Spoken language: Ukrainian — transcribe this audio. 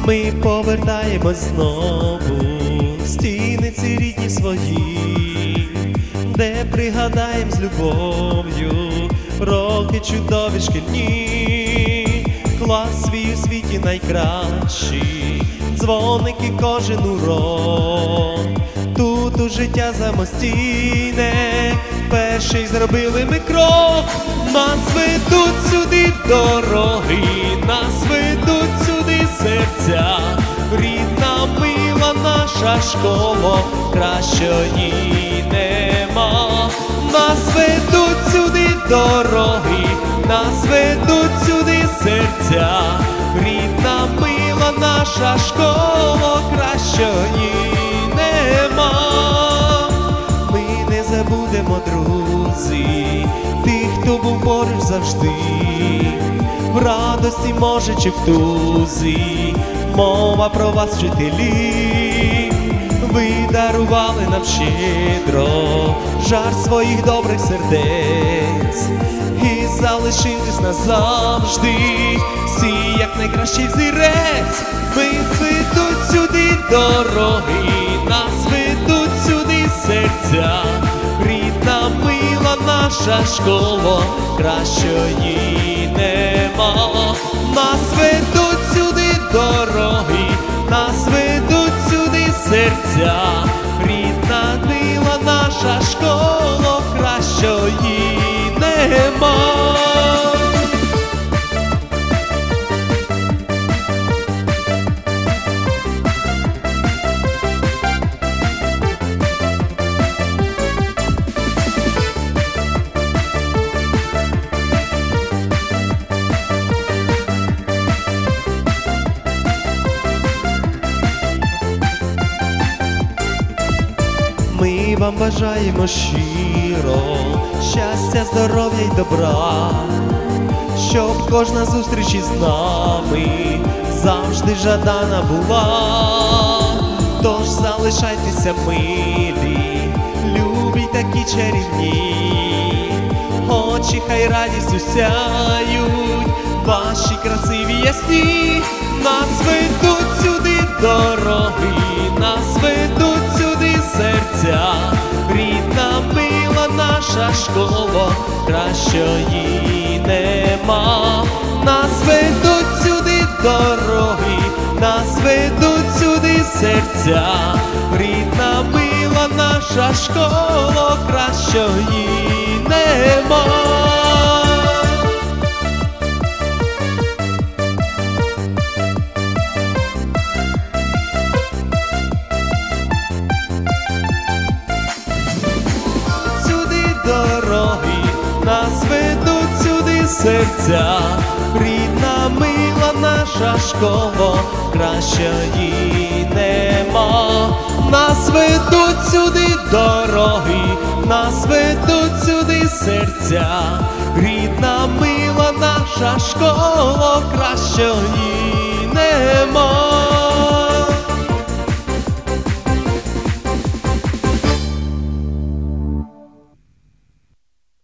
Ми повертаємось знову в стіни ці рідні свої, де пригадаєм з любов'ю роки чудові шкільні. Клас свій у світі найкращий, дзвоники кожен урок. Тут у життя самостійне перший зробили ми крок. Нас ведуть сюди дороги, нас ведуть сюди серця. Рідна, мила наша школа, кращої нема. Нас ведуть сюди дороги, нас ведуть сюди серця. Рідна, мила наша школа, кращої нема. Ми не забудемо, друзі, тих, хто був поруч завжди, в радості, може, чи в тузі. Мова про вас, вчителі, ви дарували нам щедро жар своїх добрих сердець і залишились назавжди всі як найкращий взірець. Ми ведуть сюди дороги, нас ведуть сюди серця. Рідна, мила наша школа, кращої нема. Нас ведуть сюди дороги, нас ведуть сюди серця. Рідна, мила наша школа, кращої нема. Ми вам бажаємо щиро щастя, здоров'я й добра, щоб кожна зустріч із нами завжди жадана була. Тож залишайтеся милі, любі такі чарівні, очі хай радістю сяють, ваші красиві ясні. Нас ведуть сюди дороги, нас ведуть сюди серця. Рідна, мила наша школа, кращої нема. Нас ведуть сюди дороги, нас ведуть сюди серця. Рідна, мила наша школа, кращої нема. Дороги, нас ведуть сюди серця. Рідна, мила наша школа, кращої нема. Нас ведуть сюди дороги, нас ведуть сюди серця. Рідна, мила наша школа, кращої нема.